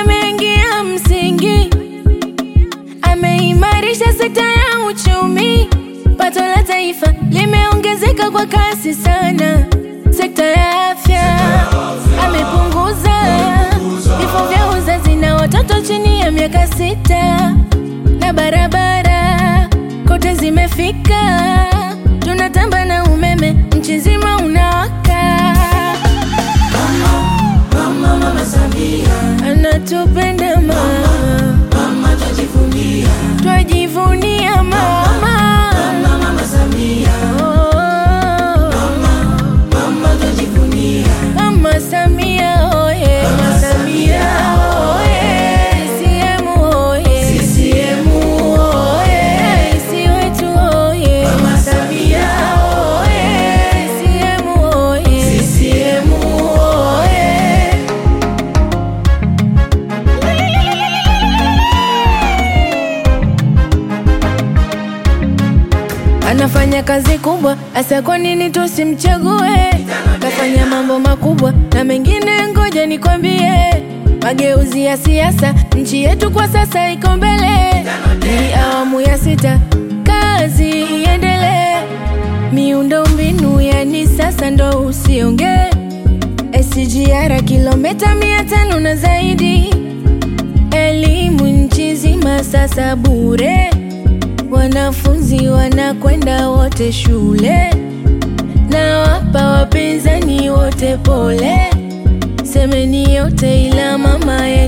ameingia msingi, ameimarisha sekta ya uchumi. Pato la taifa limeongezeka kwa kasi sana. Sekta ya afya amepunguza vifo vya uzazi na watoto chini ya miaka 6. Na barabara kote zimefika, tunatamba na umeme nchi nzima unawaka. Mama Samia anatupenda mama, twajivunia mama Samia mama, twajivunia Mama Samia oye, Mama Samia oye, CCM oye, CCM oye, isi wetu oye, Mama Samia oye, CCM oye, CCM oye. Anafanya kazi kubwa, asa kwa nini tusimchague? Kafanya mambo makubwa na mengine ngoja nikwambie. Mageuzi ya siasa, nchi yetu kwa sasa iko mbele. Ni awamu ya 6, kazi iendelee. Miundo mbinu yani sasa ndo usionge. SGR kilomita 500 na zaidi. Elimu nchi nzima sasa bure. Wanafunzi wanakwenda wote shule. Na wapa wapinzani wote pole. Semeni yote ila mama